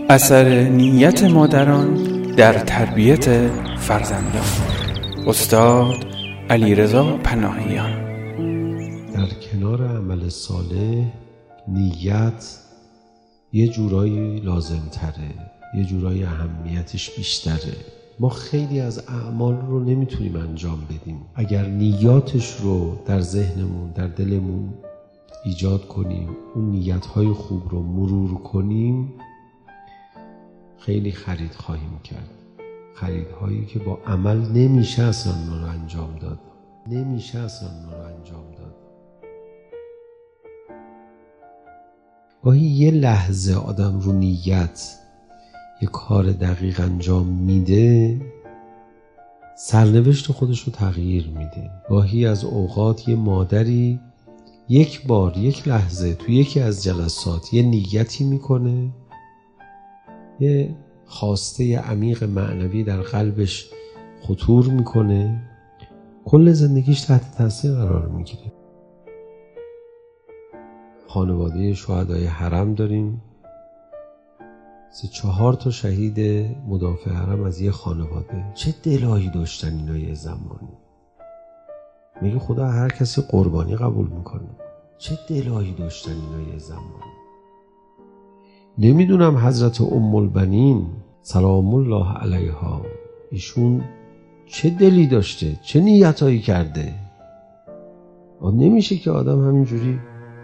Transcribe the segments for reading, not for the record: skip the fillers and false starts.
اثر نیت مادران در تربیت فرزندان. استاد علیرضا پناهیان. در کنار عمل صالح نیت یه جورایی لازم تره، یه جورایی اهمیتش بیشتره. ما خیلی از اعمال رو نمیتونیم انجام بدیم اگر نیاتش رو در ذهنمون، در دلمون ایجاد کنیم، اون نیتهای خوب رو مرور کنیم. خیلی خرید خواهیم کرد، خریدهایی که با عمل نمیشه اصلا رو انجام داد. گاهی یه لحظه آدم رو نیت یه کار دقیق انجام میده، سرنوشت خودش رو تغییر میده. گاهی از اوقات یه مادری یک بار، یک لحظه تو یکی از جلسات یه نیتی میکنه، یه خواسته عمیق معنوی در قلبش خطور میکنه، کل زندگیش تحت تاثیر قرار میگیره. خانواده شهدای حرم داریم، 3-4 تا شهید مدافع حرم از یه خانواده. چه دلایی داشتن اینا یه زمانی. میگه خدا هر کسی قربانی قبول میکنه. چه دلایی داشتن اینا یه زمانی. نمیدونم حضرت ام البنین سلام الله علیها ایشون چه دلی داشته، چه نیتایی کرده. نمیشه که آدم همینجوری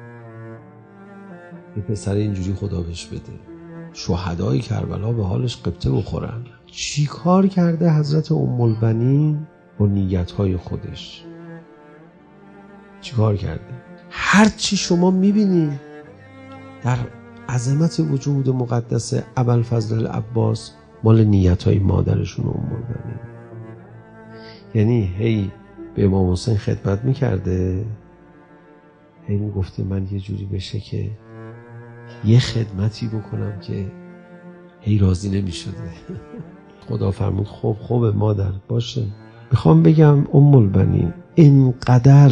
یه پسر اینجوری خدا بهش بده. شهدای کربلا به حالش قبطه بخورن. چی کار کرده حضرت ام البنین با نیتهای خودش؟ چی کار کرده؟ هر چی شما میبینی در عظمت وجود مقدس ابوالفضل العباس مال نیتهای مادرشون ام البنین. یعنی هی به امام حسین خدمت میکرده، هی میگفته من یه جوری بشه که یه خدمتی بکنم که هی راضی نمیشده. خدا فرمود خب مادر باشه. میخوام بگم ام البنین اینقدر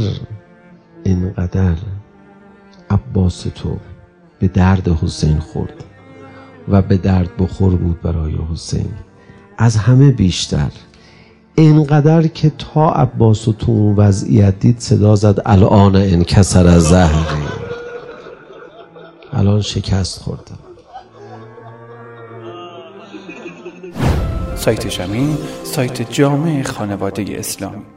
عباس تو به درد حسین خورد و به درد بخور بود برای حسین، از همه بیشتر اینقدر که تا عباس تو اون وضعیت دید صدا زد الان انکسر ظهری، الان شکست خوردم. سایت شمین، سایت جامع خانواده اسلامی.